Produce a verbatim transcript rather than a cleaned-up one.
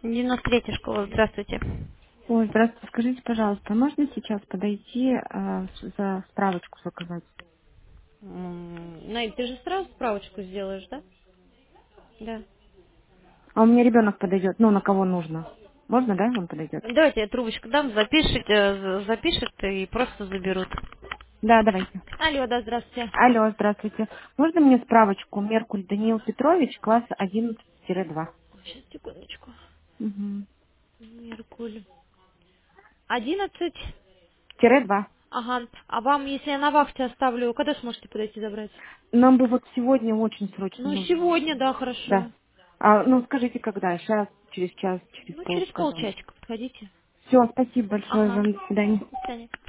девяносто третья школа, здравствуйте. Ой, здравствуйте. Скажите, пожалуйста, можно сейчас подойти э, с- за справочку заказать? М, Найд, ты же сразу справочку сделаешь, да? Да. А у меня ребенок подойдет, ну, на кого нужно. Можно, да, он подойдет? Давайте я трубочку дам, запишите, э, запишет и просто заберут. Да, давайте. Алло, да, здравствуйте. Алло, здравствуйте. Можно мне справочку? Меркуль Даниил Петрович, класс одиннадцать два. Сейчас, секундочку. Угу. Меркуль. Одиннадцать. Тире два. Ага. А вам, если я на вахте оставлю, когда сможете подойти забрать? Нам бы вот сегодня очень срочно Ну, нужно. сегодня, да, Да. хорошо. А, ну, скажите, когда? Сейчас, через час, через Ну, пол через скажу. полчасика подходите. Все, спасибо большое Ага. вам. До свидания. До свидания.